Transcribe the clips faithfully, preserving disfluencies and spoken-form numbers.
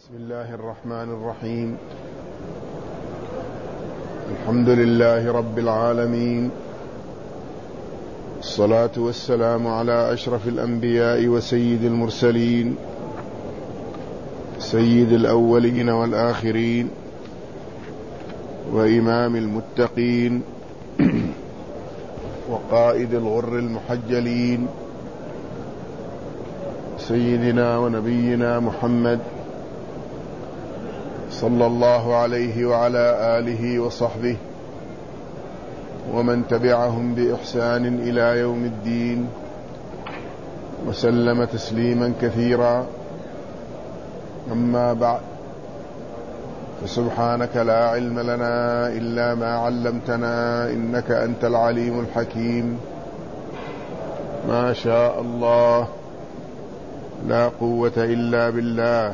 بسم الله الرحمن الرحيم. الحمد لله رب العالمين، الصلاة والسلام على أشرف الأنبياء وسيد المرسلين، سيد الأولين والآخرين وإمام المتقين وقائد الغر المحجلين، سيدنا ونبينا محمد صلى الله عليه وعلى آله وصحبه ومن تبعهم بإحسان إلى يوم الدين، وسلم تسليما كثيرا. أما بعد، فسبحانك لا علم لنا إلا ما علمتنا إنك أنت العليم الحكيم. ما شاء الله، لا قوة إلا بالله.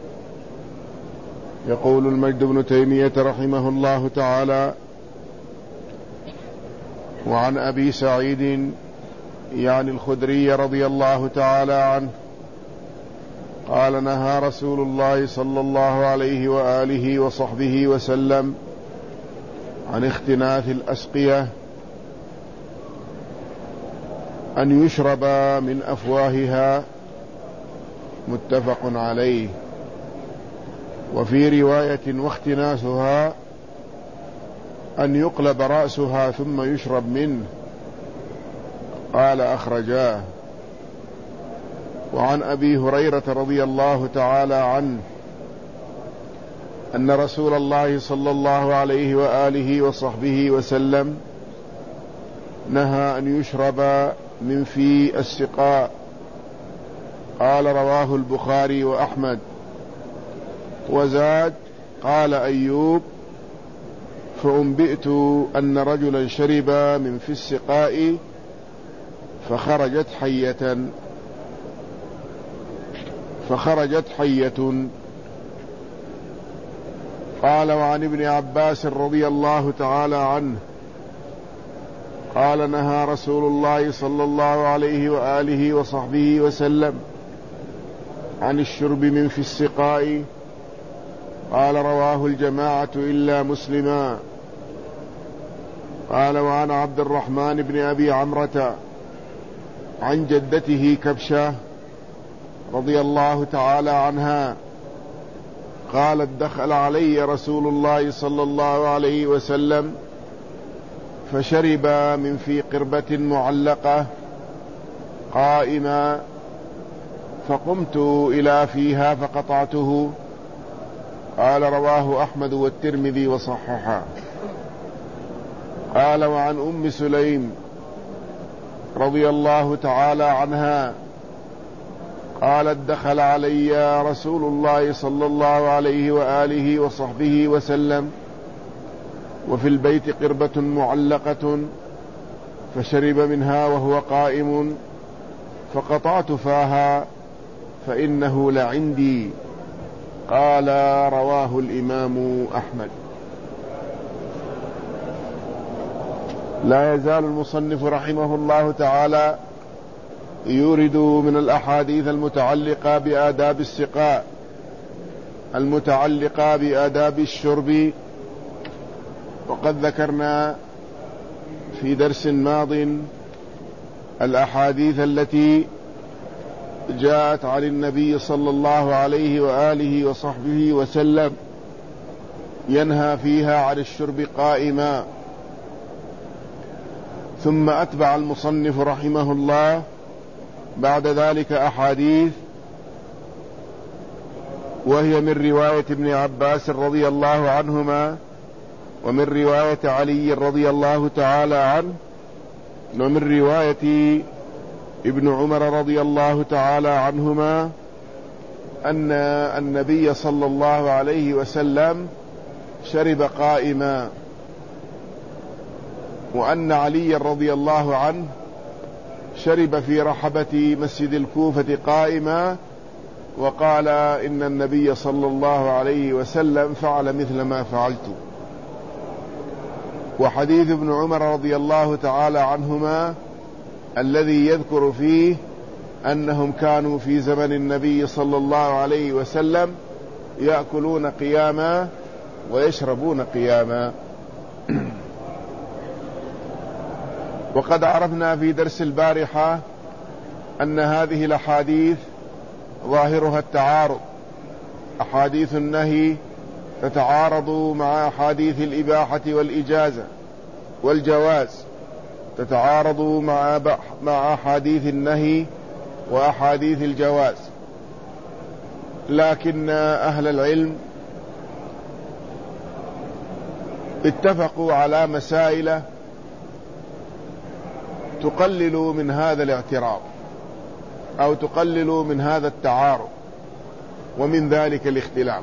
يقول المجد بن تيمية رحمه الله تعالى: وعن أبي سعيد يعني الخدري رضي الله تعالى عنه قال: نهى رسول الله صلى الله عليه وآله وصحبه وسلم عن اختناث الأسقية، أن يشرب من أفواهها، متفق عليه. وفي رواية: واختناسها أن يقلب رأسها ثم يشرب منه، قال أخرجاه. وعن أبي هريرة رضي الله تعالى عنه أن رسول الله صلى الله عليه وآله وصحبه وسلم نهى أن يشرب من في السقاء، قال رواه البخاري وأحمد. وزاد: قال أيوب: فأنبئت أن رجلا شرب من في السقاء فخرجت حية فخرجت حية قال. وعن ابن عباس رضي الله تعالى عنه قال: نهى رسول الله صلى الله عليه وآله وصحبه وسلم عن الشرب من في السقاء، قال رواه الجماعة إلا مسلما. قال: وعن عبد الرحمن بن أبي عمرة عن جدته كبشة رضي الله تعالى عنها قالت: دخل علي رسول الله صلى الله عليه وسلم فشرب من في قربة معلقة قائما، فقمت إلى فيها فقطعته. قال رواه أحمد والترمذي وصححه. قال: وعن أم سليم رضي الله تعالى عنها قالت: دخل علي رسول الله صلى الله عليه وآله وصحبه وسلم وفي البيت قربة معلقة، فشرب منها وهو قائم، فقطعت فاها فإنه لعندي. قال رواه الإمام أحمد. لا يزال المصنف رحمه الله تعالى يورد من الأحاديث المتعلقة بآداب السقاء، المتعلقة بآداب الشرب. وقد ذكرنا في درس ماض الأحاديث التي جاءت عن النبي صلى الله عليه وآله وصحبه وسلم ينهى فيها عن الشرب قائما. ثم أتبع المصنف رحمه الله بعد ذلك أحاديث وهي من رواية ابن عباس رضي الله عنهما، ومن رواية علي رضي الله تعالى عنه، ومن رواية ابن عمر رضي الله تعالى عنهما أن النبي صلى الله عليه وسلم شرب قائما، وأن علي رضي الله عنه شرب في رحبة مسجد الكوفة قائما، وقال إن النبي صلى الله عليه وسلم فعل مثل ما فعلت. وحديث ابن عمر رضي الله تعالى عنهما الذي يذكر فيه أنهم كانوا في زمن النبي صلى الله عليه وسلم يأكلون قياما ويشربون قياما. وقد عرفنا في درس البارحة أن هذه الأحاديث ظاهرها التعارض، أحاديث النهي تتعارض مع أحاديث الإباحة والإجازة والجواز، تتعارض مع مع أحاديث النهي وأحاديث الجواز، لكن أهل العلم اتفقوا على مسائل تقلل من هذا الاعتراض أو تقلل من هذا التعارض، ومن ذلك الاختلاف.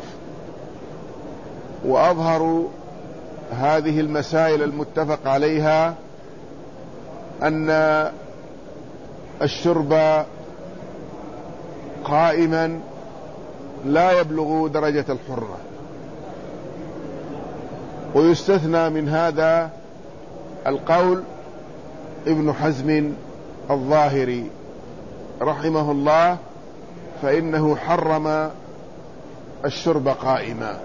وأظهر هذه المسائل المتفق عليها أن الشرب قائما لا يبلغ درجة الحرة، ويستثنى من هذا القول ابن حزم الظاهري رحمه الله، فإنه حرم الشرب قائما،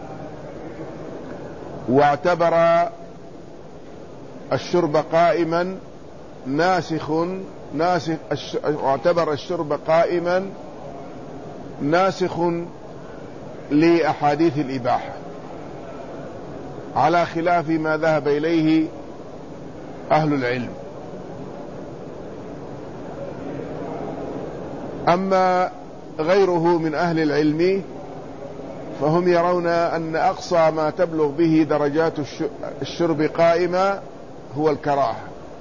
واعتبر الشرب قائما ناسخ ناسخ واعتبر الشرب قائما ناسخ لأحاديث الإباحة، على خلاف ما ذهب إليه أهل العلم. أما غيره من أهل العلم فهم يرون أن أقصى ما تبلغ به درجات الشرب قائمة هو الكراهة،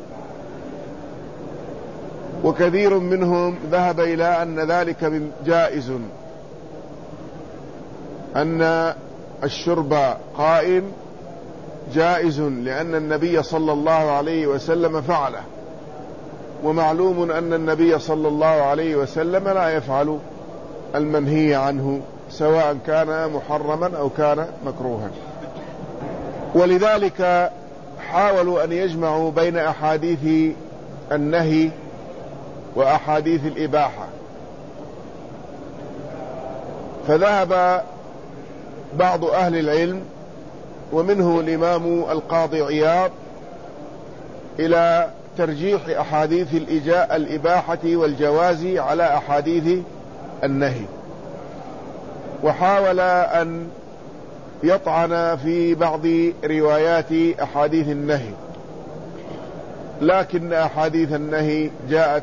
وكثير منهم ذهب إلى أن ذلك جائز، أن الشرب قائم جائز لأن النبي صلى الله عليه وسلم فعله، ومعلوم أن النبي صلى الله عليه وسلم لا يفعل المنهي عنه سواء كان محرما أو كان مكروها. ولذلك حاولوا أن يجمعوا بين أحاديث النهي وأحاديث الإباحة، فذهب بعض أهل العلم ومنه الإمام القاضي عياض إلى ترجيح أحاديث الإباحة والجواز على أحاديث النهي، وحاول أن يطعن في بعض روايات أحاديث النهي، لكن أحاديث النهي جاءت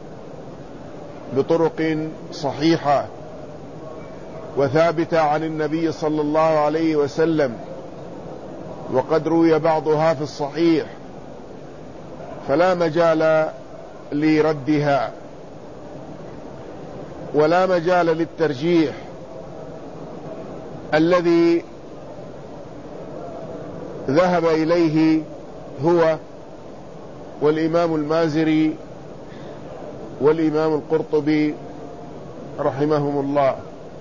بطرق صحيحة وثابتة عن النبي صلى الله عليه وسلم، وقد روي بعضها في الصحيح، فلا مجال لردها ولا مجال للترجيح الذي ذهب إليه هو والإمام المازري والإمام القرطبي رحمهم الله.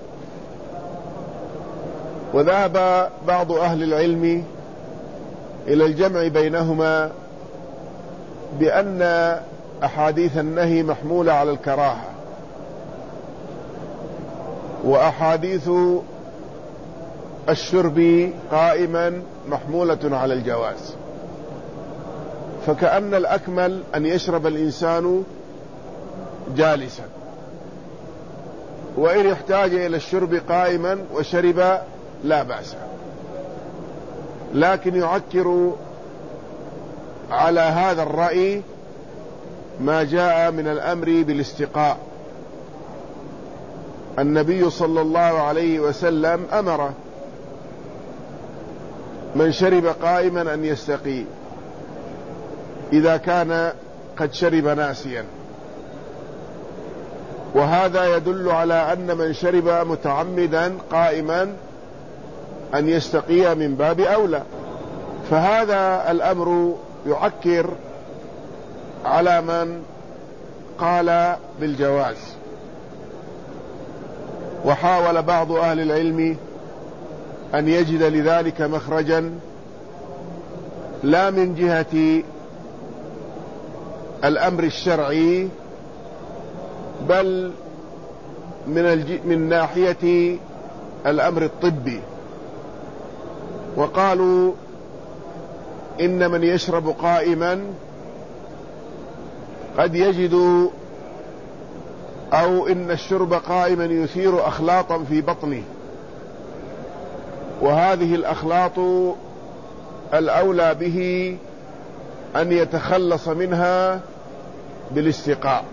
وذهب بعض أهل العلم إلى الجمع بينهما بأن أحاديث النهي محمولة على الكراهة، وأحاديث الشرب قائما محمولة على الجواز، فكأن الأكمل أن يشرب الإنسان جالسا، وإن احتاج إلى الشرب قائما وشرب لا بأس، لكن يعكر على هذا الرأي ما جاء من الأمر بالاستقاء. النبي صلى الله عليه وسلم أمر من شرب قائما أن يستقي إذا كان قد شرب ناسيا، وهذا يدل على أن من شرب متعمدا قائما أن يستقي من باب أولى، فهذا الأمر يعكر على من قال بالجواز. وحاول بعض أهل العلم أن يجد لذلك مخرجا، لا من جهة الأمر الشرعي بل من, الج... من ناحية الأمر الطبي، وقالوا إن من يشرب قائما قد يجد أو إن الشرب قائما يثير أخلاطا في بطنه، وهذه الأخلاط الأولى به أن يتخلص منها بالاستقاء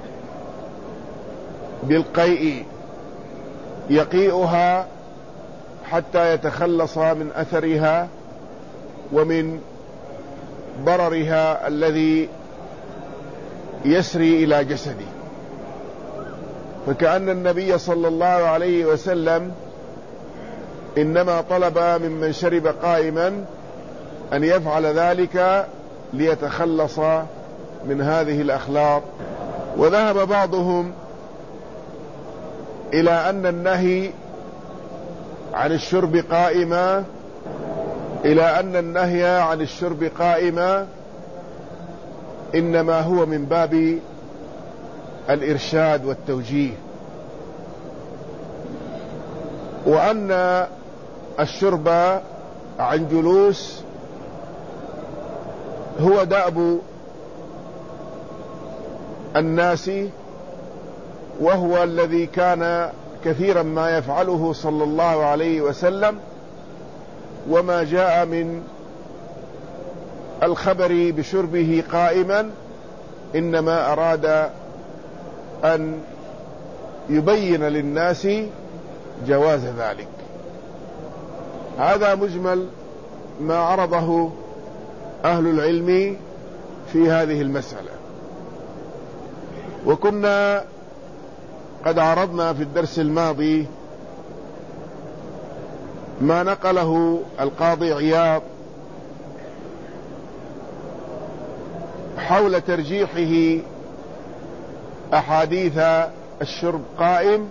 بالقيء، يقيئها حتى يتخلص من أثرها ومن ضررها الذي يسري إلى جسده. فكأن النبي صلى الله عليه وسلم إنما طلب ممن شرب قائما أن يفعل ذلك ليتخلص من هذه الأخلاط. وذهب بعضهم إلى أن النهي عن الشرب قائما إلى أن النهي عن الشرب قائما إنما هو من باب الإرشاد والتوجيه، وأن الشرب عن جلوس هو دأب الناس، وهو الذي كان كثيرا ما يفعله صلى الله عليه وسلم. وما جاء من الخبر بشربه قائما إنما أراد أن يبين للناس جواز ذلك. هذا مجمل ما عرضه أهل العلم في هذه المسألة. وكنا قد عرضنا في الدرس الماضي ما نقله القاضي عياض حول ترجيحه أحاديث الشرب قائم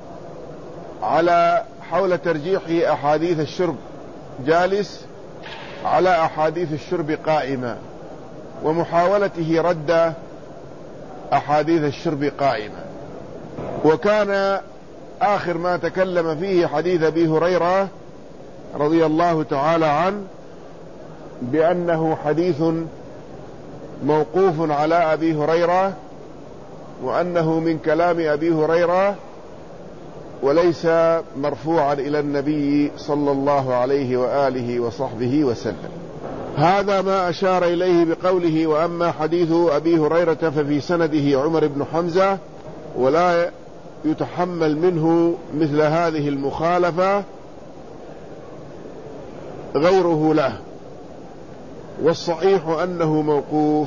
على حول ترجيح أحاديث الشرب جالس على أحاديث الشرب قائمة، ومحاولته رد أحاديث الشرب قائمة. وكان آخر ما تكلم فيه حديث أبي هريرة رضي الله تعالى عنه بأنه حديث موقوف على أبي هريرة، وأنه من كلام أبي هريرة وليس مرفوعا إلى النبي صلى الله عليه وآله وصحبه وسلم. هذا ما أشار إليه بقوله: وأما حديث أبي هريرة ففي سنده عمر بن حمزة ولا يتحمل منه مثل هذه المخالفة غيره له، والصحيح أنه موقوف.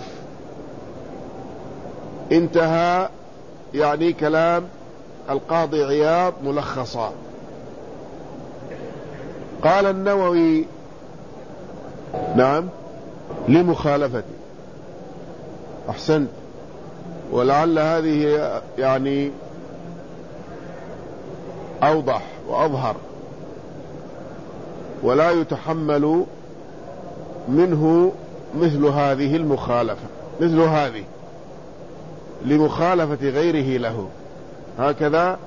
انتهى يعني كلام القاضي عياض ملخصا. قال النووي: نعم لمخالفته. أحسنت، ولعل هذه يعني أوضح وأظهر. ولا يتحمل منه مثل هذه المخالفة، مثل هذه لمخالفة غيره له، هكذا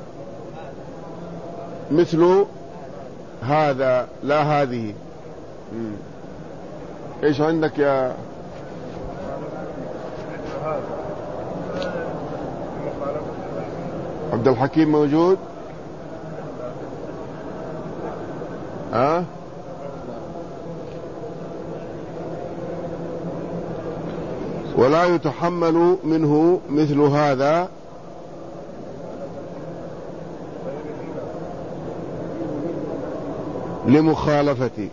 مثل هذا لا هذه. مم. ايش عندك يا عبد الحكيم؟ موجود؟ ها؟ ولا يتحمل منه مثل هذا لمخالفتي.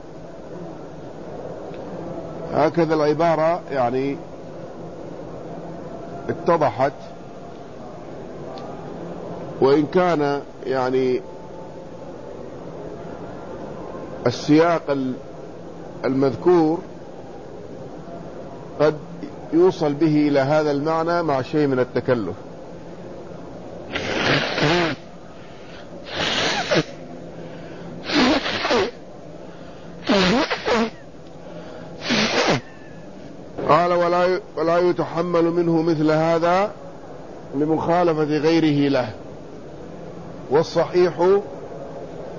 هكذا العبارة يعني اتضحت، وإن كان يعني السياق المذكور قد يوصل به إلى هذا المعنى مع شيء من التكلف. قال: ولا ولا يتحمل منه مثل هذا لمخالفة غيره له، والصحيح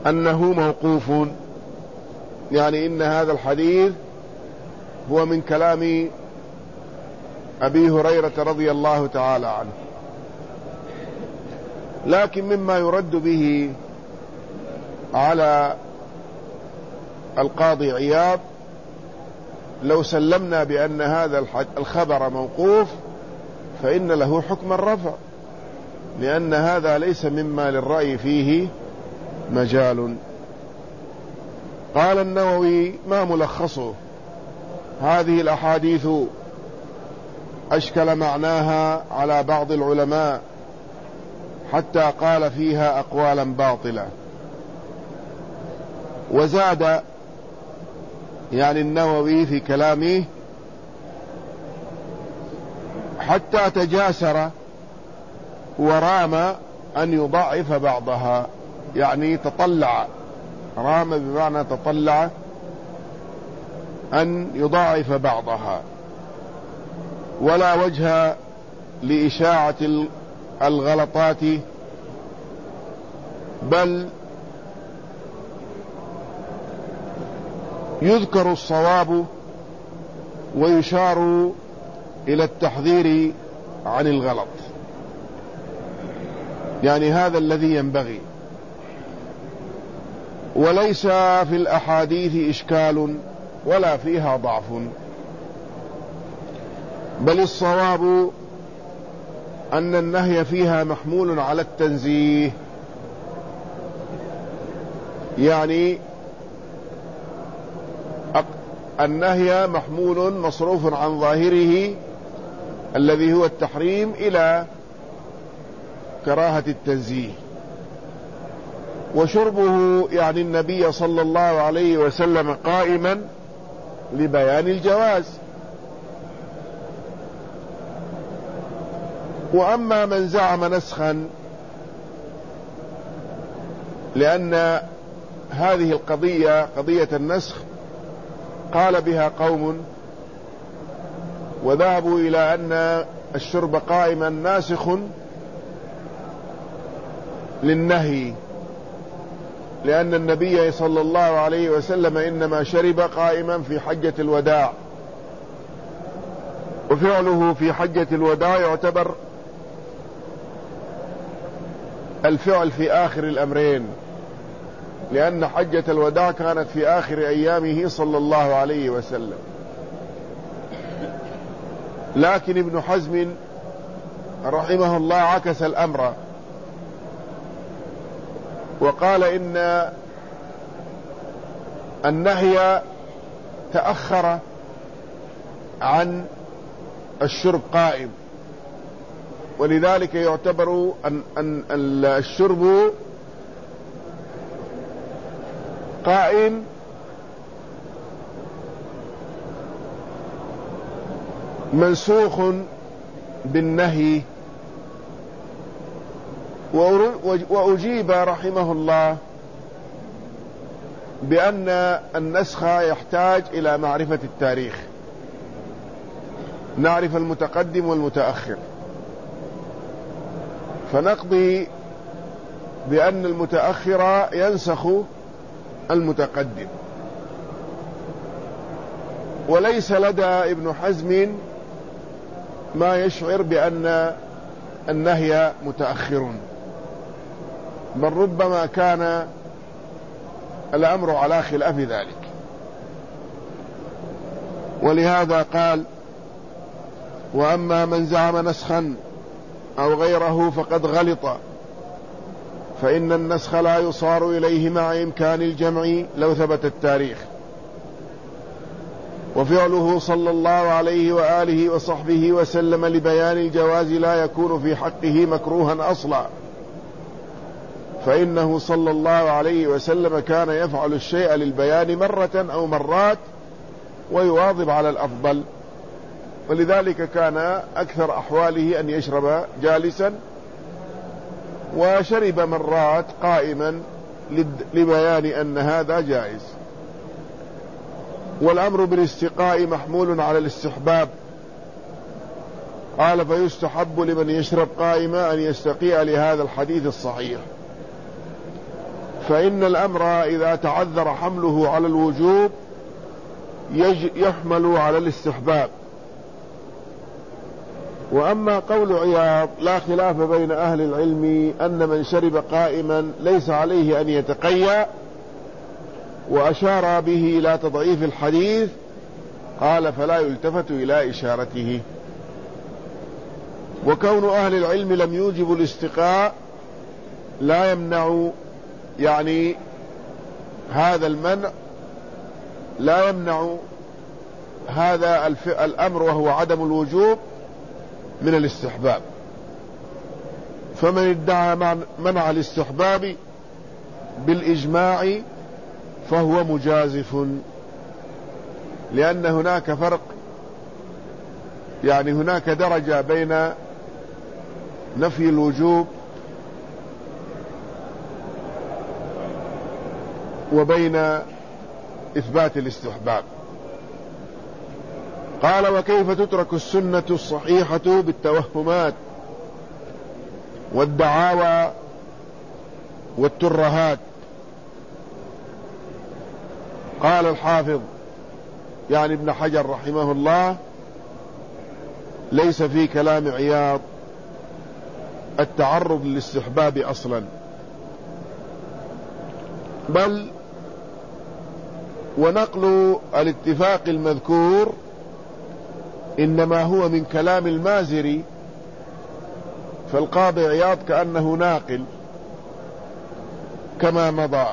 أنه موقوف، يعني إن هذا الحديث هو من كلام أبي هريرة رضي الله تعالى عنه. لكن مما يرد به على القاضي عياض لو سلمنا بأن هذا الخبر موقوف فإن له حكم الرفع، لأن هذا ليس مما للرأي فيه مجال. قال النووي: ما ملخصه؟ هذه الأحاديث أشكل معناها على بعض العلماء حتى قال فيها أقوالا باطلة. وزاد يعني النووي في كلامه حتى تجاسر ورام أن يضعف بعضها، يعني تطلع، رام بمعنى تطلع أن يضاعف بعضها، ولا وجه لإشاعة الغلطات، بل يذكر الصواب ويشار إلى التحذير عن الغلط، يعني هذا الذي ينبغي. وليس في الأحاديث إشكال ولا فيها ضعف، بل الصواب أن النهي فيها محمول على التنزيه، يعني النهي محمول مصروف عن ظاهره الذي هو التحريم إلى كراهة التنزيه. وشربه يعني النبي صلى الله عليه وسلم قائما لبيان الجواز. وأما من زعم نسخا، لأن هذه القضية قضية النسخ قال بها قوم وذهبوا إلى أن الشرب قائما ناسخ للنهي، لأن النبي صلى الله عليه وسلم إنما شرب قائما في حجة الوداع، وفعله في حجة الوداع يعتبر الفعل في آخر الأمرين، لأن حجة الوداع كانت في آخر أيامه صلى الله عليه وسلم. لكن ابن حزم رحمه الله عكس الأمر وقال إن النهي تأخر عن الشرب قائم، ولذلك يعتبر أن, أن الشرب قائم منسوخ بالنهي. وأجيب رحمه الله بأن النسخ يحتاج إلى معرفة التاريخ، نعرف المتقدم والمتأخر، فنقضي بأن المتأخر ينسخ المتقدم. وليس لدى ابن حزم ما يشعر بأن النهي متأخر، بل ربما كان الأمر على خلاف ذلك. ولهذا قال: وأما من زعم نسخا أو غيره فقد غلط، فإن النسخ لا يصار إليه مع إمكان الجمع لو ثبت التاريخ، وفعله صلى الله عليه وآله وصحبه وسلم لبيان الجواز لا يكون في حقه مكروها أصلا، فإنه صلى الله عليه وسلم كان يفعل الشيء للبيان مرة أو مرات ويواظب على الأفضل، ولذلك كان أكثر أحواله أن يشرب جالسا، وشرب مرات قائما لبيان أن هذا جائز. والأمر بالاستقاء محمول على الاستحباب، قال: فيستحب لمن يشرب قائما أن يستقيء لهذا الحديث الصحيح. فإن الأمر إذا تعذر حمله على الوجوب يحمل على الاستحباب. وأما قول عياض لا خلاف بين أهل العلم أن من شرب قائما ليس عليه أن يتقيأ، وأشار به إلى تضعيف الحديث، قال فلا يلتفت إلى إشارته. وكون أهل العلم لم يوجب الاستقاء لا يمنع، يعني هذا المنع لا يمنع هذا الأمر وهو عدم الوجوب من الاستحباب. فمن ادعى منع الاستحباب بالإجماع فهو مجازف، لأن هناك فرق، يعني هناك درجة بين نفي الوجوب وبين إثبات الاستحباب. قال وكيف تترك السنة الصحيحة بالتوهمات والدعاوى والترهات؟ قال الحافظ يعني ابن حجر رحمه الله ليس في كلام عياض التعرض للاستحباب أصلا، بل ونقل الاتفاق المذكور إنما هو من كلام المازري، فالقاضي عياض كأنه ناقل كما مضى،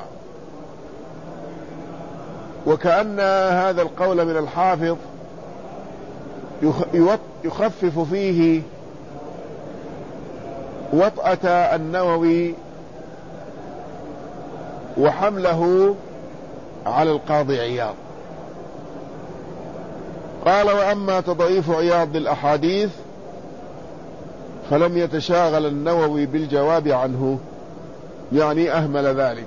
وكأن هذا القول من الحافظ يخفف فيه وطأة النووي وحمله على القاضي عياض. قال وأما تضعيف عياض للأحاديث فلم يتشاغل النووي بالجواب عنه، يعني أهمل ذلك،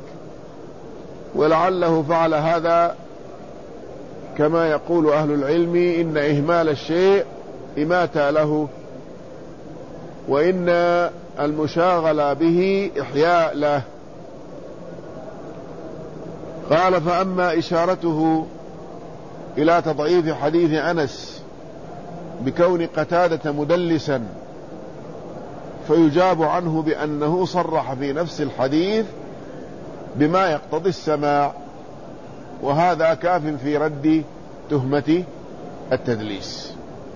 ولعله فعل هذا كما يقول أهل العلم إن إهمال الشيء إماتة له، وإن المشاغل به إحياء له. قال فأما إشارته إلى تضعيف حديث أنس بكون قتادة مدلسا فيجاب عنه بأنه صرح في نفس الحديث بما يقتضي السماع، وهذا كاف في رد تهمة التدليس.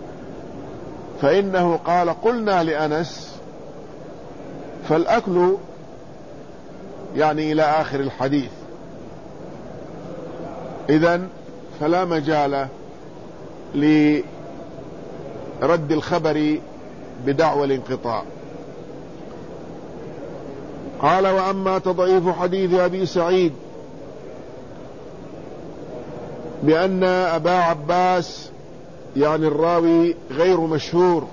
فإنه قال قلنا لأنس فالأكل، يعني إلى آخر الحديث، إذن فلا مجال لرد الخبر بدعوى الانقطاع. قال وأما تضعيف حديث أبي سعيد بأن أبا عباس يعني الراوي غير مشهور،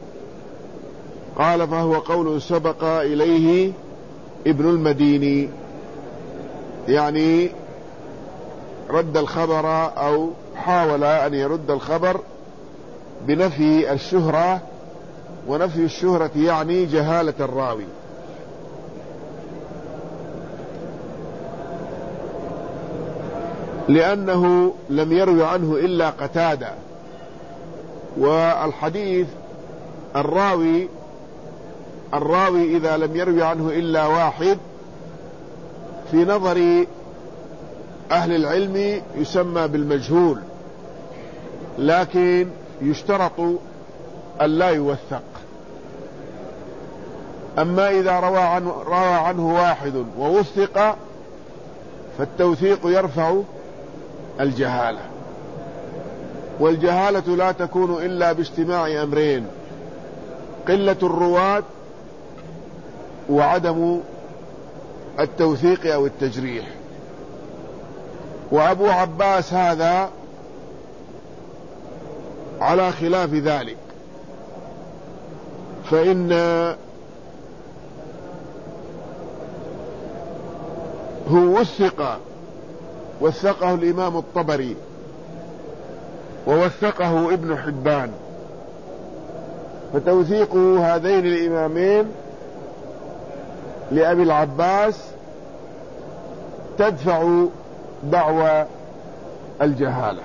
قال فهو قول سبق إليه ابن المديني، يعني رد الخبر أو حاول أن يرد الخبر بنفي الشهرة، ونفي الشهرة يعني جهالة الراوي. لأنه لم يروي عنه إلا قتادة، والحديث الراوي الراوي إذا لم يروي عنه إلا واحد في نظر أهل العلم يسمى بالمجهول، لكن يشترط أن لا يوثق. أما إذا روى عنه, روى عنه واحد ووثق فالتوثيق يرفع الجهالة، والجهالة لا تكون إلا باجتماع أمرين: قلة الرواة وعدم التوثيق أو التجريح. وأبو عباس هذا على خلاف ذلك، فإن هو وثق، وثقه الإمام الطبري ووثقه ابن حبان، فتوثيق هذين الإمامين لأبي العباس تدفع دعوى الجهالة.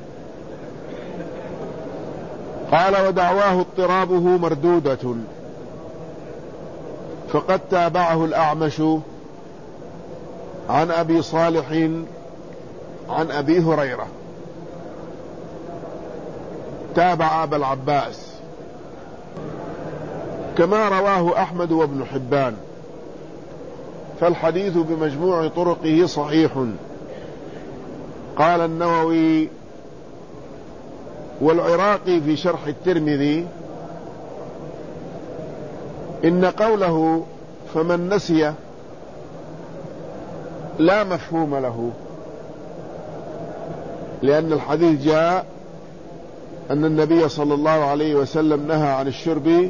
قال ودعواه اضطرابه مردودة، فقد تابعه الأعمش عن أبي صالح عن أبي هريرة، تابع أبا العباس، كما رواه أحمد وابن حبان، فالحديث بمجموع طرقه صحيح. قال النووي والعراقي في شرح الترمذي إن قوله فمن نسي لا مفهوم له، لأن الحديث جاء أن النبي صلى الله عليه وسلم نهى عن الشرب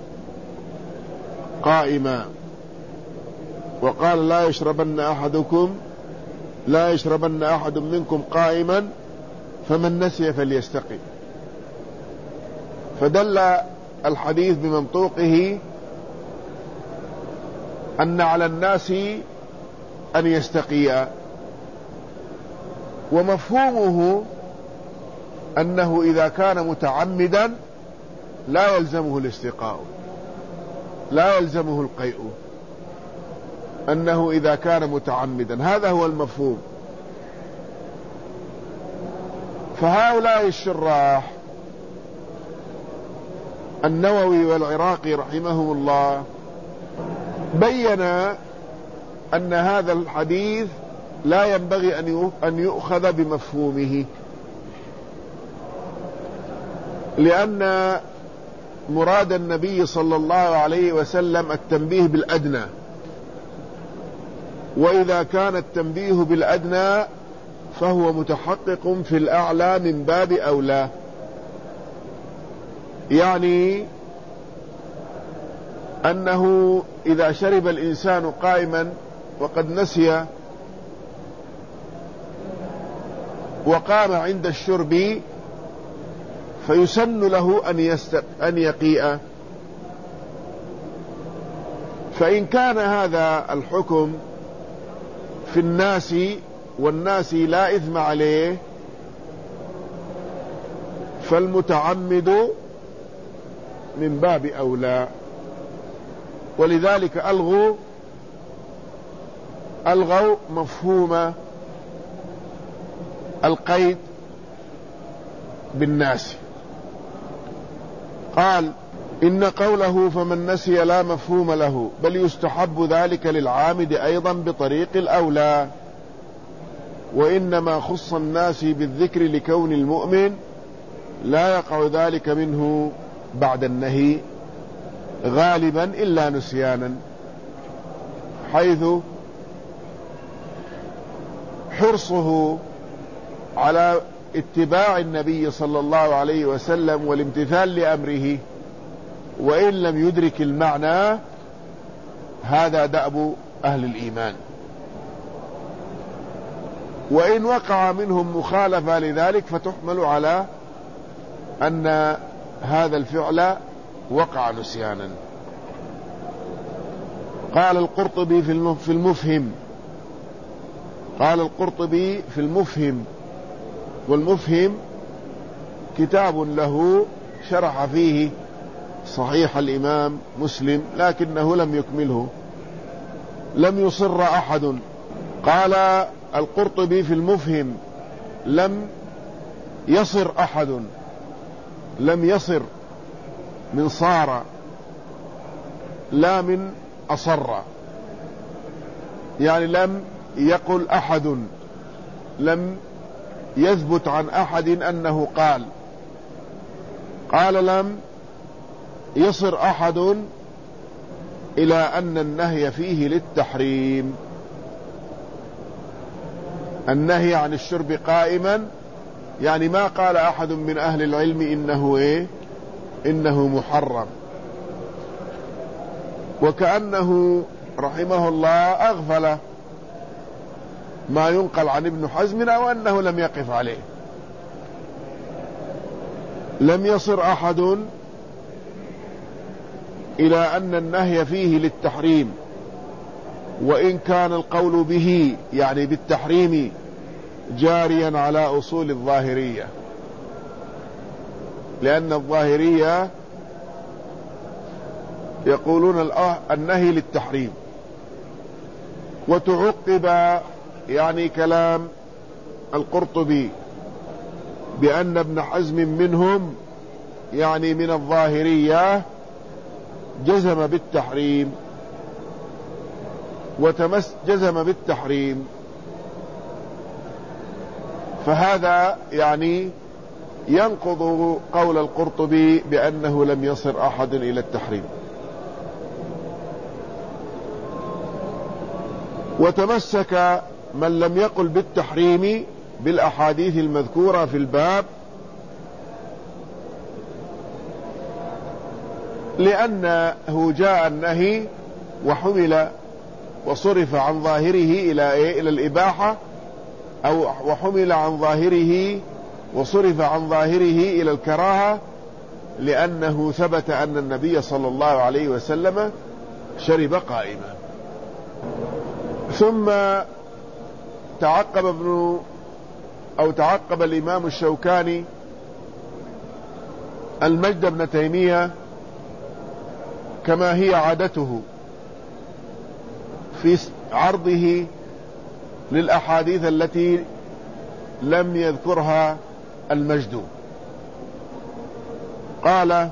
قائما، وقال لا يشربن أحدكم لا يشربن أحد منكم قائما فمن نسي فليستقي. فدل الحديث بمنطوقه أن على الناس أن يستقيا، ومفهومه أنه إذا كان متعمدا لا يلزمه الاستقاء، لا يلزمه القيء، أنه إذا كان متعمدا، هذا هو المفهوم. فهؤلاء الشراح النووي والعراقي رحمهم الله بين أن هذا الحديث لا ينبغي أن يؤخذ بمفهومه، لأن مراد النبي صلى الله عليه وسلم التنبيه بالأدنى، وإذا كان التنبيه بالأدنى فهو متحقق في الأعلى من باب أولى. يعني أنه إذا شرب الإنسان قائما وقد نسي وقام عند الشرب فيسن له أن, يست... أن يقيء. فإن كان هذا الحكم في الناس والناس لا إثم عليه، فالمتعمد من باب أولى. ولذلك ألغوا ألغوا مفهوم القيد بالناس. قال إن قوله فمن نسي لا مفهوم له، بل يستحب ذلك للعامد أيضا بطريق الأولى، وإنما خص الناس بالذكر لكون المؤمن لا يقع ذلك منه بعد النهي غالبا إلا نسيانا، حيث حرصه على اتباع النبي صلى الله عليه وسلم والامتثال لأمره، وإن لم يدرك المعنى، هذا دأب أهل الإيمان. وإن وقع منهم مخالفة لذلك فتحمل على أن هذا الفعل وقع نسيانا. قال القرطبي في المفهم قال القرطبي في المفهم والمفهم كتاب له شرح فيه صحيح الإمام مسلم، لكنه لم يكمله، لم يصر أحد. قال القرطبي في المفهم لم يصر أحد، لم يصر من صار لا من أصر، يعني لم يقل أحد، لم يثبت عن أحد أنه قال قال لم يصر أحد إلى أن النهي فيه للتحريم، النهي عن الشرب قائما، يعني ما قال أحد من أهل العلم إنه إيه إنه محرم. وكأنه رحمه الله أغفل ما ينقل عن ابن حزم أو أنه لم يقف عليه. لم يصر أحد إلى أن النهي فيه للتحريم، وإن كان القول به يعني بالتحريم جاريا على أصول الظاهرية، لأن الظاهرية يقولون النهي للتحريم. وتعقب يعني كلام القرطبي بأن ابن حزم منهم يعني من الظاهرية جزم بالتحريم، وتمس جزم بالتحريم، فهذا يعني ينقض قول القرطبي بأنه لم يصل أحد إلى التحريم. وتمسك من لم يقل بالتحريم بالأحاديث المذكورة في الباب، لأنه جاء النهي وحمل وصرف عن ظاهره إلى إيه؟ إلى الإباحة، أو وحمل عن ظاهره وصرف عن ظاهره إلى الكراهة، لأنه ثبت أن النبي صلى الله عليه وسلم شرب قائما. ثم تعقب ابن أو تعقب الإمام الشوكاني المجد بن تيمية كما هي عادته في عرضه للأحاديث التي لم يذكرها المجد. قال: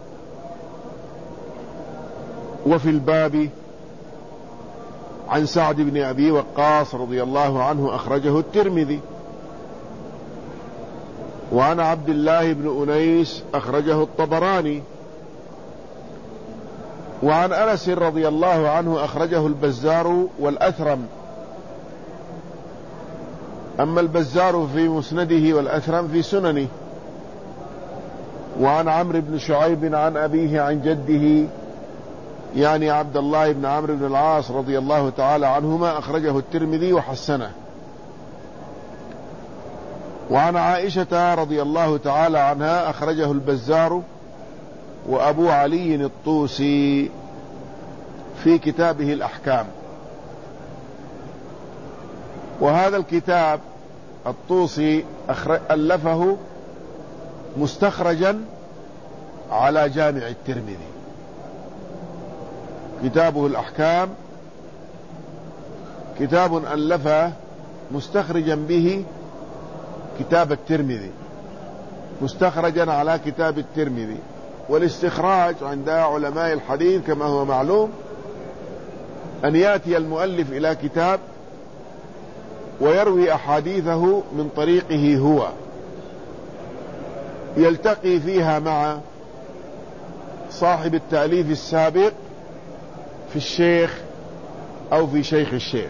وفي الباب عن سعد بن أبي وقاص رضي الله عنه أخرجه الترمذي، وعن عبد الله بن أنيس أخرجه الطبراني، وعن أنس رضي الله عنه أخرجه البزار والأثرم. أما البزار في مسنده والأثرم في سننه. وعن عمرو بن شعيب عن أبيه عن جده يعني عبد الله بن عمرو بن العاص رضي الله تعالى عنهما أخرجه الترمذي وحسنه. وعن عائشة رضي الله تعالى عنها أخرجه البزار وأبو علي الطوسي في كتابه الأحكام. وهذا الكتاب الطوسي ألفه مستخرجا على جامع الترمذي. كتابه الأحكام كتاب ألفه مستخرجا به كتاب الترمذي، مستخرجا على كتاب الترمذي. والاستخراج عند علماء الحديث كما هو معلوم أن يأتي المؤلف إلى كتاب ويروي أحاديثه من طريقه هو، يلتقي فيها مع صاحب التأليف السابق في الشيخ أو في شيخ الشيخ.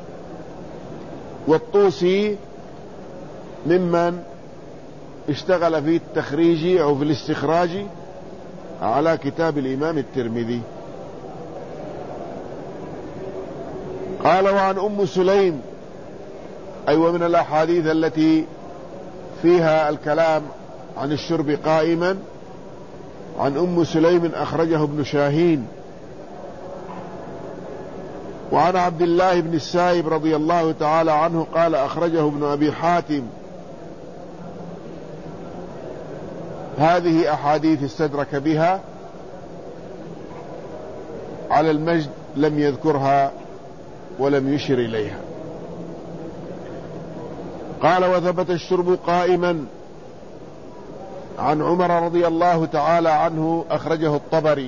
والطوسي ممن اشتغل في التخريج أو في الاستخراج على كتاب الإمام الترمذي. قال: وعن أم سليم، أي أيوة من الأحاديث التي فيها الكلام عن الشرب قائما، عن أم سليم أخرجه ابن شاهين. وعن عبد الله بن السائب رضي الله تعالى عنه قال أخرجه ابن أبي حاتم. هذه أحاديث استدرك بها على المجد، لم يذكرها ولم يشر إليها. قال: وثبت الشرب قائما عن عمر رضي الله تعالى عنه أخرجه الطبري.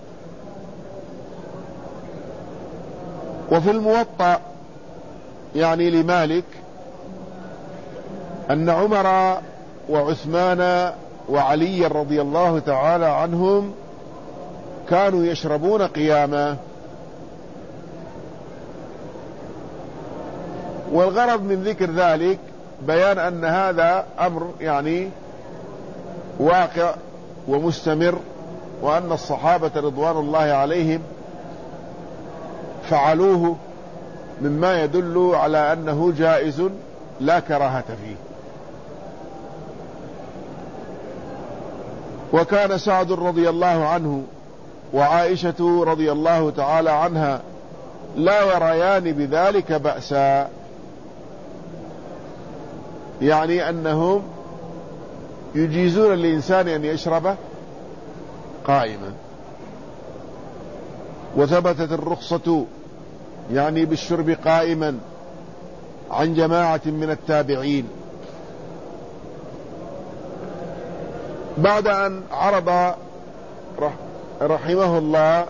وفي الموطأ يعني لمالك أن عمر وعثمان وعلي رضي الله تعالى عنهم كانوا يشربون قياما. والغرض من ذكر ذلك بيان أن هذا أمر يعني واقع ومستمر، وأن الصحابة رضوان الله عليهم فعلوه، مما يدل على أنه جائز لا كراهة فيه. وكان سعد رضي الله عنه وعائشة رضي الله تعالى عنها لا يريان بذلك بأسا، يعني أنهم يجيزون للإنسان أن يشرب قائما. وثبتت الرخصة يعني بالشرب قائما عن جماعة من التابعين. بعد أن عرض رحمه الله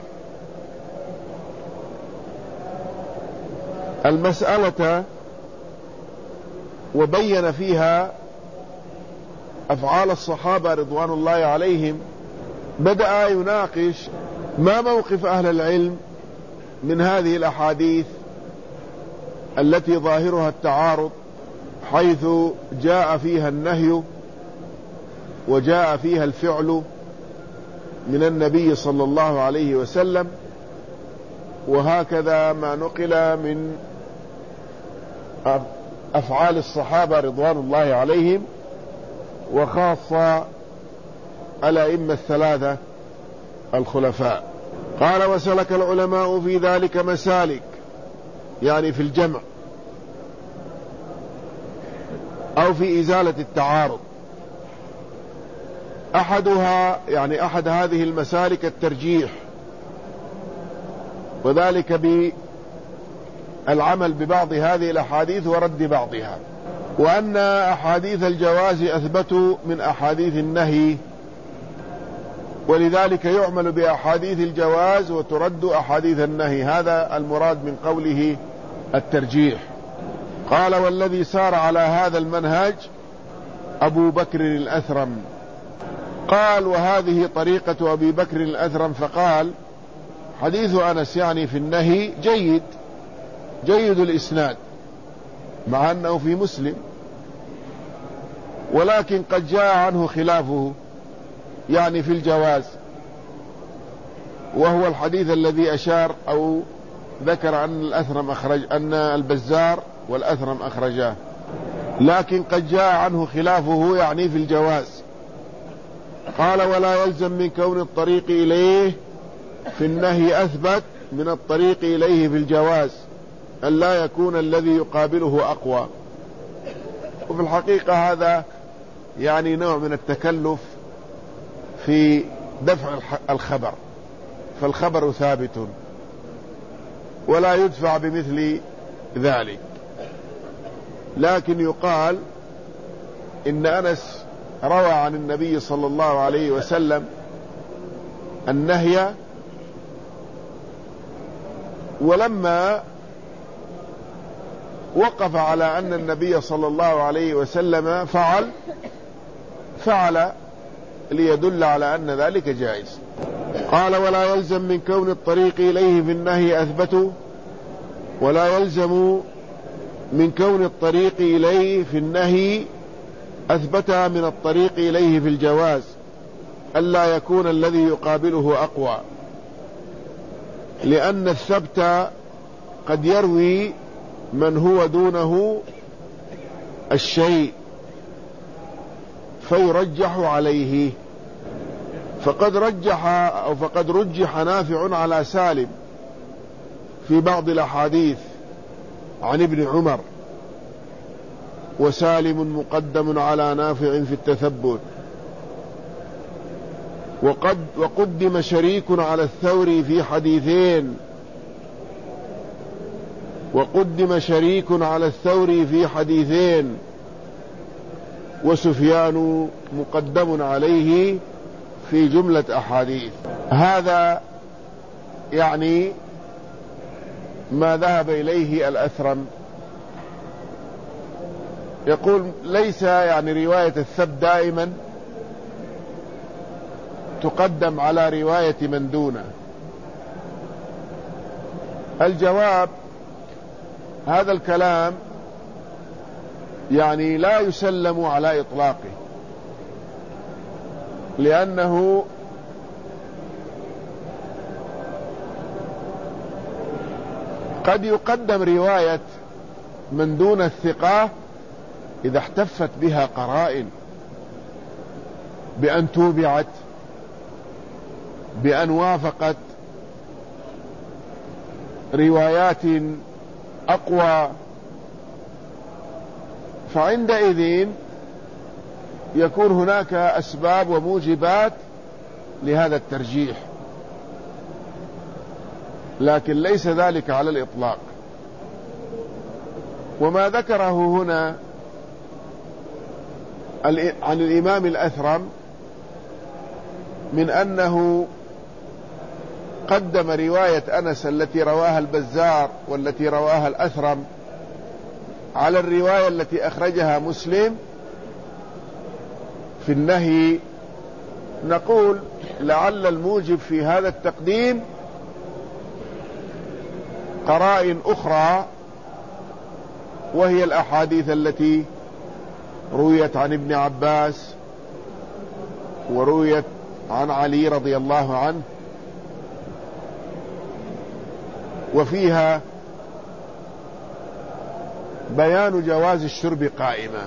المسألة وبين فيها أفعال الصحابة رضوان الله عليهم، بدأ يناقش ما موقف أهل العلم من هذه الأحاديث التي ظاهرها التعارض، حيث جاء فيها النهي وجاء فيها الفعل من النبي صلى الله عليه وسلم، وهكذا ما نقل من أفعال الصحابة رضوان الله عليهم، وخاصة الأئمة الثلاثة الخلفاء. قال: وسلك العلماء في ذلك مسالك، يعني في الجمع أو في إزالة التعارض. أحدها يعني أحد هذه المسالك الترجيح، وذلك بالعمل ببعض هذه الأحاديث ورد بعضها، وأن أحاديث الجواز أثبت من أحاديث النهي، ولذلك يعمل بأحاديث الجواز وترد أحاديث النهي. هذا المراد من قوله الترجيح. قال: والذي سار على هذا المنهج أبو بكر الأثرم. قال: وهذه طريقة أبي بكر الأثرم. فقال: حديث أنس يعني في النهي جيد جيد الإسناد، مع أنه في مسلم، ولكن قد جاء عنه خلافه يعني في الجواز، وهو الحديث الذي أشار أو ذكر أن الأثرم أخرج أن البزار والأثرم أخرجاه، لكن قد جاء عنه خلافه يعني في الجواز. قال: ولا يلزم من كون الطريق إليه في النهي أثبت من الطريق إليه في الجواز أن لا يكون الذي يقابله أقوى. وفي الحقيقة هذا يعني نوع من التكلف في دفع الخبر، فالخبر ثابت ولا يدفع بمثل ذلك. لكن يقال إن أنس روى عن النبي صلى الله عليه وسلم النهي، ولما وقف على أن النبي صلى الله عليه وسلم فعل فعل ليدل على أن ذلك جائز. قال: ولا يلزم من كون الطريق إليه في النهي أثبت ولا يلزم من كون الطريق إليه في النهي أثبت من الطريق إليه في الجواز ألا يكون الذي يقابله أقوى، لأن الثبت قد يروي من هو دونه الشيء فيرجح عليه. فقد رجح أو فقد رجح نافع على سالم في بعض الأحاديث عن ابن عمر، وسالم مقدم على نافع في التثبت. وقد وقدم شريك على الثوري في حديثين وقدم شريك على الثوري في حديثين وسفيان مقدم عليه في جملة أحاديث. هذا يعني ما ذهب إليه الأثرم. يقول: ليس يعني رواية الثبت دائما تقدم على رواية من دونه. الجواب: هذا الكلام يعني لا يسلم على إطلاقه، لأنه قد يقدم رواية من دون الثقة إذا احتفت بها قرائن، بأن توبعت، بأن وافقت، روايات أقوى، فعندئذ يكون هناك أسباب وموجبات لهذا الترجيح، لكن ليس ذلك على الإطلاق. وما ذكره هنا عن الإمام الأثرم من أنه قدم رواية أنس التي رواها البزار والتي رواها الأثرم على الرواية التي أخرجها مسلم في النهي، نقول لعل الموجب في هذا التقديم قرائن أخرى، وهي الأحاديث التي رويت عن ابن عباس ورويت عن علي رضي الله عنه، وفيها بيان جواز الشرب قائما.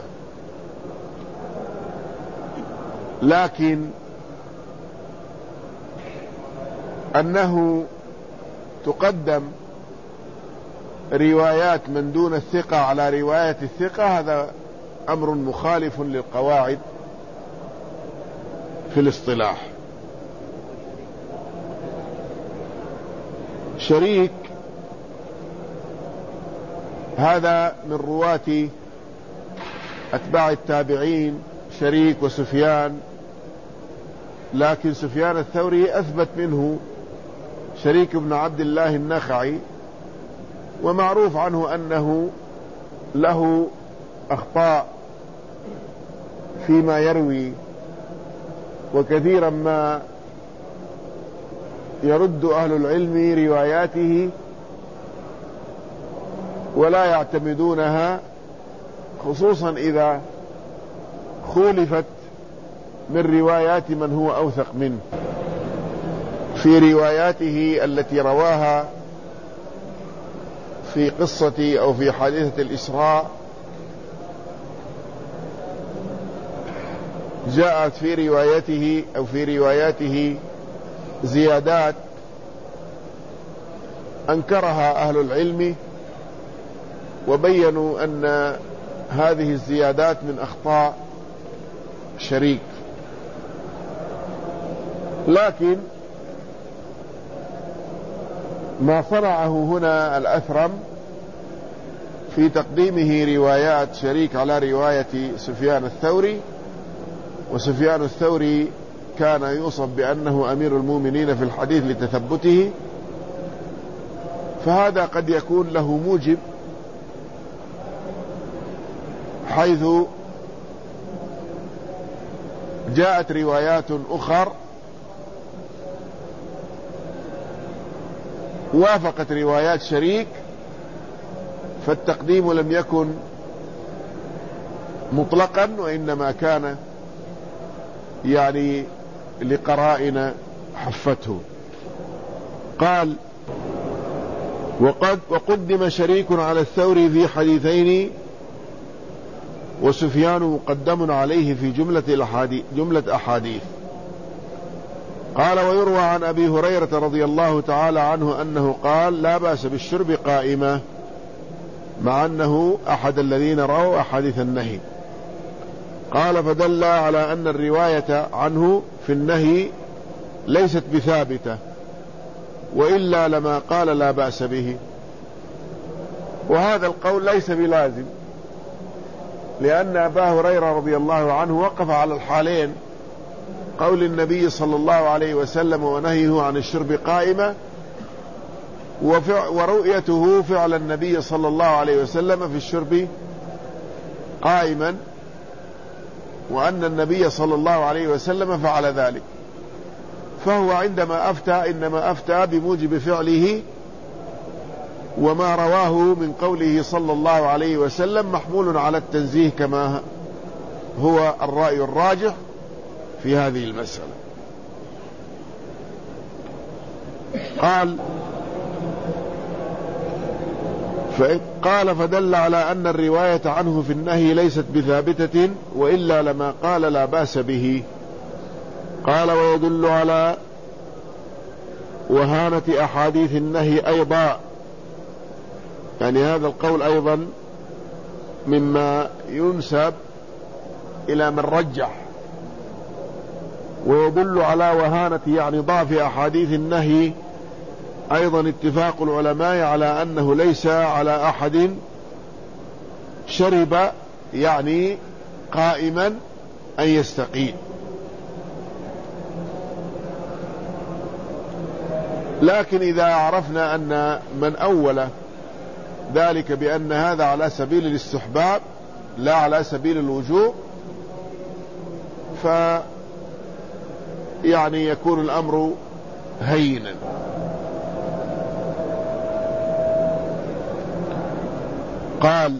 لكن أنه تقدم روايات من دون الثقة على رواية الثقة، هذا أمر مخالف للقواعد في الاصطلاح. شريك هذا من رواة أتباع التابعين، شريك وسفيان، لكن سفيان الثوري أثبت منه شريك بن عبد الله النخعي، ومعروف عنه أنه له أخطاء فيما يروي، وكثيرا ما يرد أهل العلم رواياته ولا يعتمدونها، خصوصا إذا خولفت من روايات من هو أوثق منه. في رواياته التي رواها في قصة أو في حادثة الإسراء جاءت في روايته أو في رواياته زيادات أنكرها أهل العلم، وبينوا أن هذه الزيادات من أخطاء شريك. لكن ما صنعه هنا الأثرم في تقديمه روايات شريك على رواية سفيان الثوري، وسفيان الثوري كان يوصف بأنه أمير المؤمنين في الحديث لتثبته، فهذا قد يكون له موجب، حيث جاءت روايات أخر وافقت روايات شريك، فالتقديم لم يكن مطلقا، وإنما كان يعني لقرائن حفته. قال: وقد وقدم شريك على الثوري في حديثين، وسفيان مقدم عليه في جملة الأحاديث جملة أحاديث. قال: ويروى عن أبي هريرة رضي الله تعالى عنه أنه قال: لا بأس بالشرب قائمة، مع أنه أحد الذين رأوا أحاديث النهي. قال: فدل على أن الرواية عنه في النهي ليست بثابتة، وإلا لما قال لا بأس به. وهذا القول ليس بلازم، لأن أبا هريرة رضي الله عنه وقف على الحالين، قول النبي صلى الله عليه وسلم ونهيه عن الشرب قائمة، ورؤيته فعل النبي صلى الله عليه وسلم في الشرب قائما، وأن النبي صلى الله عليه وسلم فعل ذلك. فهو عندما أفتى إنما أفتى بموجب فعله، وما رواه من قوله صلى الله عليه وسلم محمول على التنزيه كما هو الرأي الراجح في هذه المسألة. قال قال فدل على أن الرواية عنه في النهي ليست بثابتة، وإلا لما قال لا بأس به. قال: ويدل على وهانة أحاديث النهي أيضا يعني هذا القول أيضا مما ينسب إلى من رجح، ويدل على وهانة يعني ضعف أحاديث النهي أيضا اتفاق العلماء على أنه ليس على أحد شرب يعني قائما أن يستقيم. لكن إذا عرفنا أن من أول ذلك بأن هذا على سبيل الاستحباب لا على سبيل الوجوب، ف يعني يكون الأمر هينا. قال: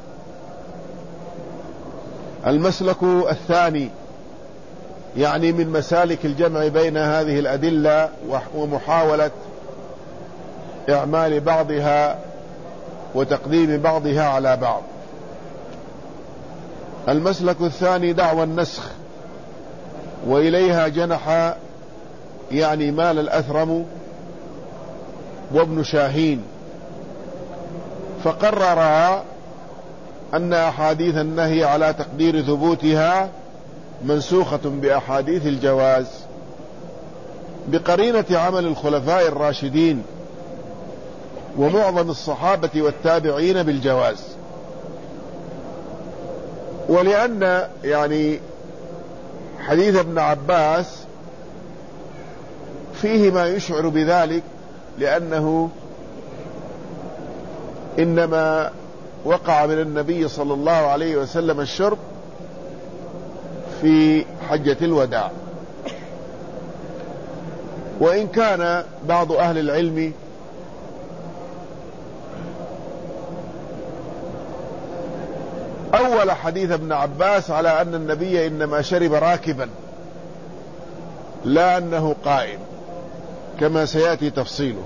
المسلك الثاني يعني من مسالك الجمع بين هذه الأدلة ومحاولة إعمال بعضها وتقديم بعضها على بعض. المسلك الثاني دعوى النسخ، وإليها جنح يعني مال الأثرم وابن شاهين، فقرر أن أحاديث النهي على تقدير ثبوتها منسوخة بأحاديث الجواز بقرينة عمل الخلفاء الراشدين ومعظم الصحابة والتابعين بالجواز. ولأن يعني حديث ابن عباس فيه ما يشعر بذلك، لأنه إنما وقع من النبي صلى الله عليه وسلم الشرب في حجة الوداع. وإن كان بعض أهل العلم أول حديث ابن عباس على أن النبي إنما شرب راكبا لا أنه قائم، كما سيأتي تفصيله.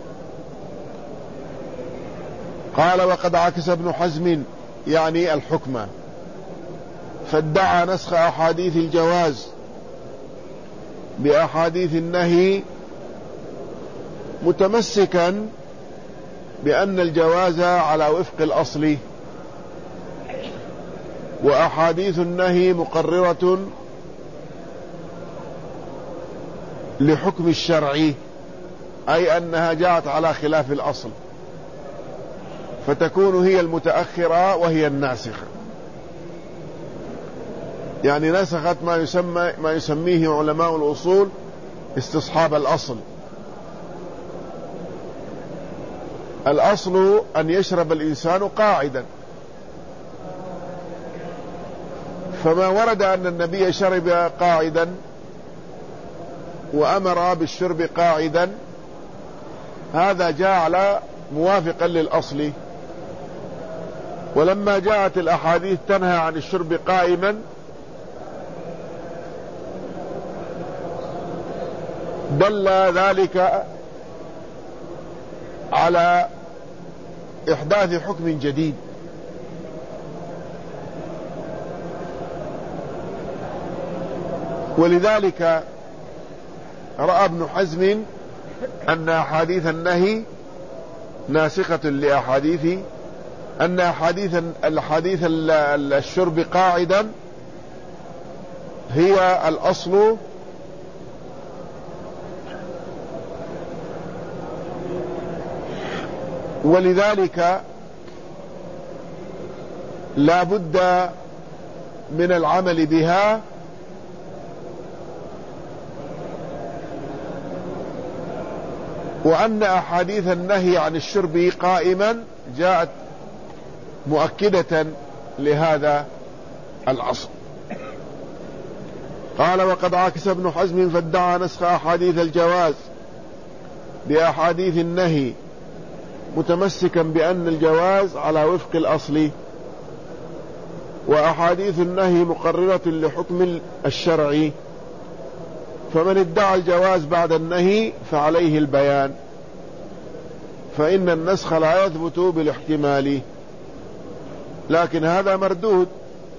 قال: وقد عكس ابن حزم يعني الحكم، فادعى نسخ أحاديث الجواز بأحاديث النهي متمسكا بأن الجواز على وفق الأصل، وأحاديث النهي مقررة لحكم الشرع، أي أنها جاءت على خلاف الأصل، فتكون هي المتأخرة وهي الناسخة. يعني نسخت ما يسمى ما يسميه علماء الأصول استصحاب الأصل. الأصل أن يشرب الإنسان قاعدا، فما ورد أن النبي شرب قاعدا وأمر بالشرب قاعدا هذا جاء على موافقا للأصل. ولما جاءت الأحاديث تنهى عن الشرب قائما دل ذلك على إحداث حكم جديد. ولذلك رأى ابن حزم أن أحاديث النهي ناسخة لأحاديث أن أحاديث الحديث الشرب قاعدا هي الأصل، ولذلك لا بد من العمل بها وأن أحاديث النهي عن الشرب قائما جاءت مؤكدة لهذا الأصل. قال: وقد عكس ابن حزم فادعى نسخ أحاديث الجواز بأحاديث النهي متمسكا بأن الجواز على وفق الأصل، وأحاديث النهي مقررة لحكم الشرع، فمن ادعى الجواز بعد النهي فعليه البيان، فإن النسخ لا يثبت بالاحتمال، لكن هذا مردود.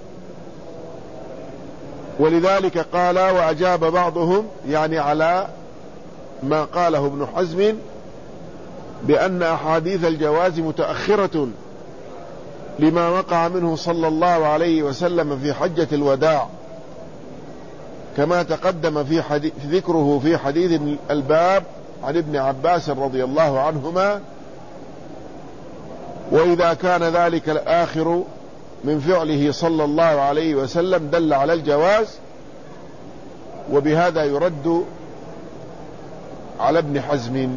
ولذلك قال: وأجاب بعضهم يعني على ما قاله ابن حزم بأن أحاديث الجواز متأخرة لما وقع منه صلى الله عليه وسلم في حجة الوداع، كما تقدم في حديث ذكره في حديث الباب عن ابن عباس رضي الله عنهما. وإذا كان ذلك الآخر من فعله صلى الله عليه وسلم دل على الجواز، وبهذا يرد على ابن حزم،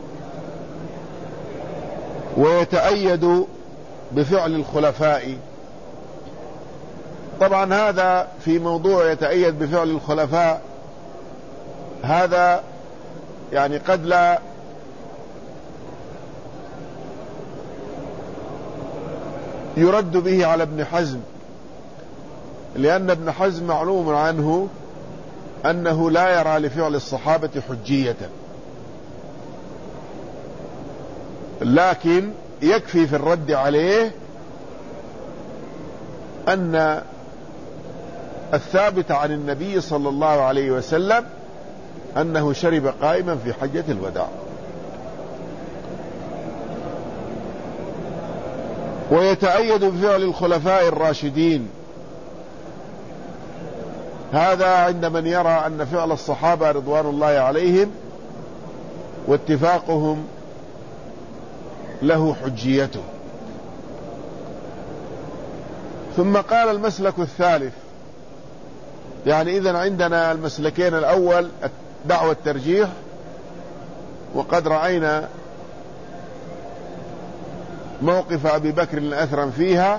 ويتأيد بفعل الخلفاء. طبعا هذا في موضوع يتأيد بفعل الخلفاء، هذا يعني قد لا يرد به على ابن حزم، لأن ابن حزم معلوم عنه أنه لا يرى لفعل الصحابة حجية، لكن يكفي في الرد عليه أن الثابت عن النبي صلى الله عليه وسلم أنه شرب قائما في حجة الوداع. ويتأيد بفعل الخلفاء الراشدين، هذا عند من يرى أن فعل الصحابة رضوان الله عليهم واتفاقهم له حجيته. ثم قال المسلك الثالث، يعني إذن عندنا المسلكين، الأول دعوى الترجيح وقد رأينا موقف أبي بكر الأثرم فيها،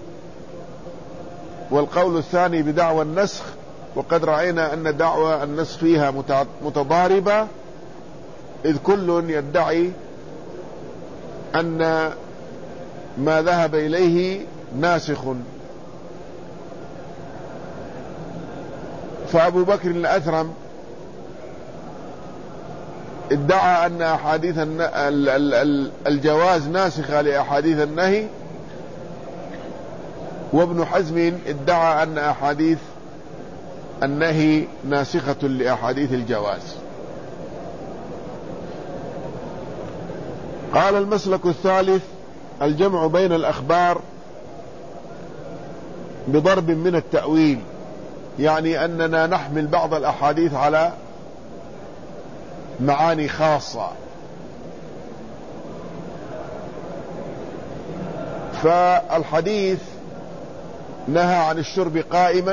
والقول الثاني بدعوى النسخ وقد رأينا أن دعوى النسخ فيها متضاربة، إذ كل يدعي أن ما ذهب إليه ناسخ. فأبو بكر الأثرم ادعى أن أحاديث الجواز ناسخة لأحاديث النهي، وابن حزم ادعى أن أحاديث النهي ناسخة لأحاديث الجواز. قال المسلك الثالث الجمع بين الأخبار بضرب من التأويل، يعني أننا نحمل بعض الأحاديث على معاني خاصة. فالحديث نهى عن الشرب قائما،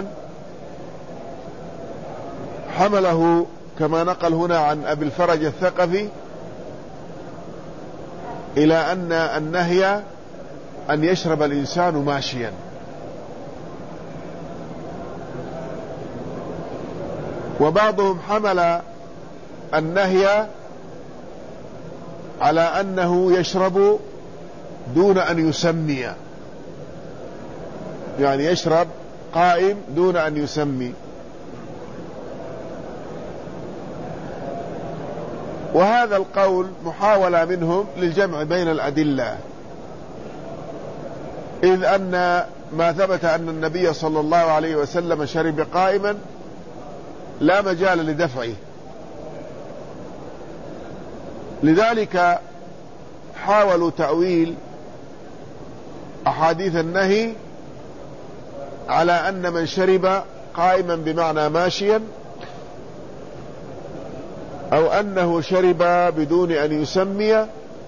حمله كما نقل هنا عن أبي الفرج الثقفي إلى أن النهي أن يشرب الإنسان ماشيا، وبعضهم حمل النهي على أنه يشرب دون أن يسمي، يعني يشرب قائم دون أن يسمي. وهذا القول محاولة منهم للجمع بين الأدلة، إذ أن ما ثبت أن النبي صلى الله عليه وسلم شرب قائما لا مجال لدفعه، لذلك حاولوا تأويل أحاديث النهي على أن من شرب قائما بمعنى ماشيا، أو أنه شرب بدون أن يسمي.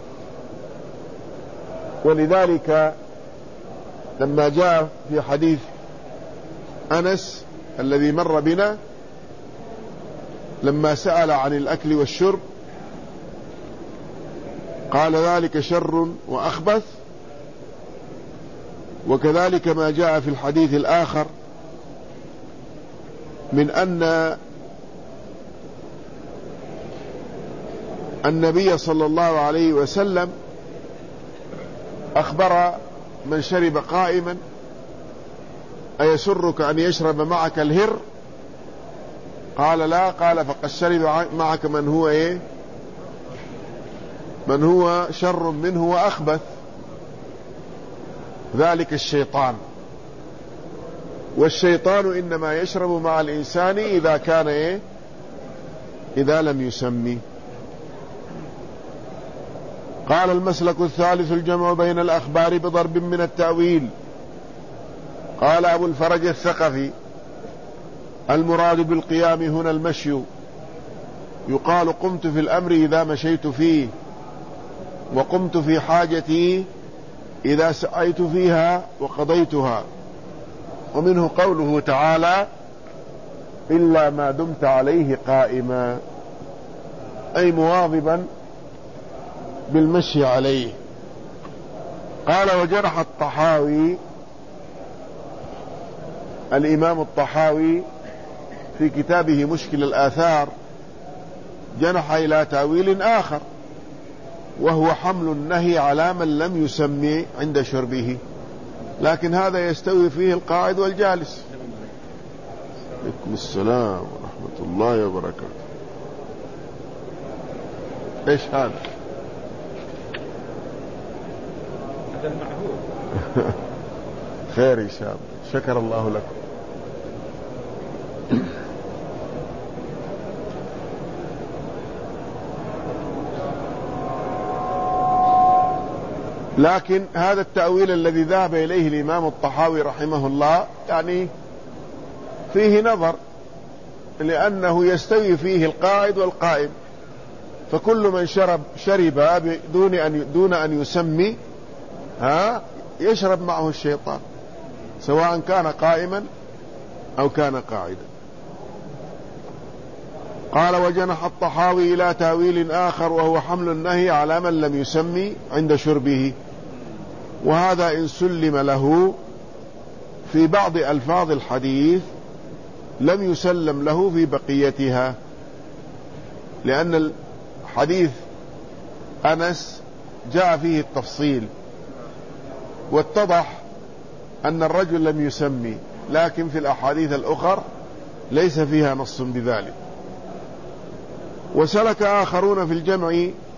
ولذلك لما جاء في حديث أنس الذي مر بنا لما سأل عن الأكل والشرب قال ذلك شر وأخبث، وكذلك ما جاء في الحديث الآخر من أن النبي صلى الله عليه وسلم أخبر من شرب قائما أيسرك أن يشرب معك الهر؟ قال لا، قال فقد شرب معك من هو إيه؟ من هو شر منه وأخبث، ذلك الشيطان، والشيطان إنما يشرب مع الإنسان إذا كان إيه؟ إذا لم يسمي. قال: المسلك الثالث الجمع بين الأخبار بضرب من التأويل. قال أبو الفرج الثقفي: المراد بالقيام هنا المشي، يقال قمت في الأمر إذا مشيت فيه، وقمت في حاجتي إذا سعيت فيها وقضيتها. ومنه قوله تعالى: إلا ما دمت عليه قائما، أي مواظبا بالمشي عليه. قال: وجرح الطحاوي، الإمام الطحاوي في كتابه مشكل الآثار، جنح إلى تأويل آخر، وهو حمل النهي على من لم يسمي عند شربه، لكن هذا يستوي فيه القاعد والجالس. عليكم السلام ورحمة الله وبركاته. ايش هذا؟ هذا المعهود. خير إن شاء الله، شكر الله لكم. لكن هذا التأويل الذي ذهب إليه الإمام الطحاوي رحمه الله يعني فيه نظر، لأنه يستوي فيه القاعد والقائم، فكل من شرب شرب بدون أن دون أن يسمي ها يشرب معه الشيطان، سواء كان قائما أو كان قاعدا. قال: وجنح الطحاوي إلى تأويل آخر، وهو حمل النهي على من لم يسمي عند شربه، وهذا إن سلم له في بعض ألفاظ الحديث لم يسلم له في بقيتها، لأن الحديث أنس جاء فيه التفصيل، واتضح أن الرجل لم يسمي، لكن في الأحاديث الأخر ليس فيها نص بذلك. وسلك آخرون في الجمع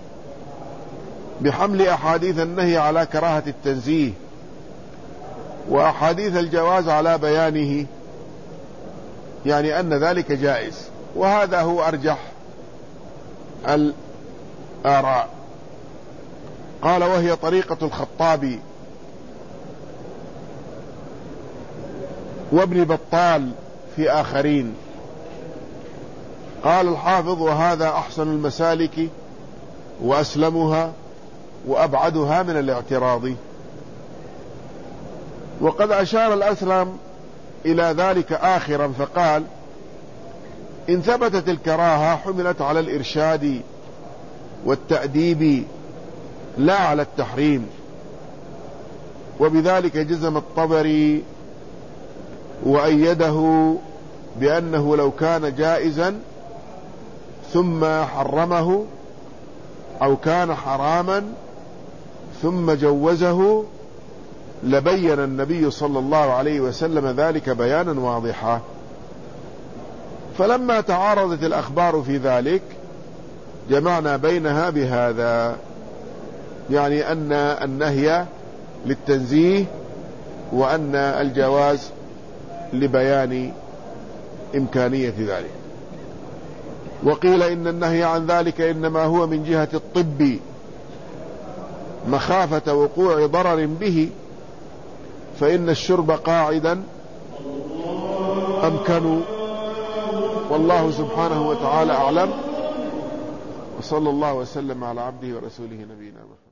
بحمل أحاديث النهي على كراهة التنزيه، وأحاديث الجواز على بيانه، يعني أن ذلك جائز، وهذا هو أرجح الآراء. قال: وهي طريقة الخطابي وابن بطال في آخرين. قال الحافظ: وهذا أحسن المسالك وأسلمها وأبعدها من الاعتراض. وقد أشار الأسلم إلى ذلك آخرا فقال: إن ثبتت الكراهة حملت على الإرشاد والتأديب لا على التحريم، وبذلك جزم الطبري وأيده بأنه لو كان جائزا ثم حرمه، أو كان حراما ثم جوزه، لبين النبي صلى الله عليه وسلم ذلك بيانا واضحا. فلما تعارضت الأخبار في ذلك جمعنا بينها بهذا، يعني أن النهي للتنزيه، وأن الجواز لبيان إمكانية ذلك. وقيل إن النهي عن ذلك إنما هو من جهة الطب مخافة وقوع ضرر به، فإن الشرب قاعدا أمكن، والله سبحانه وتعالى أعلم. وصلى الله وسلم على عبده ورسوله نبينا محمد.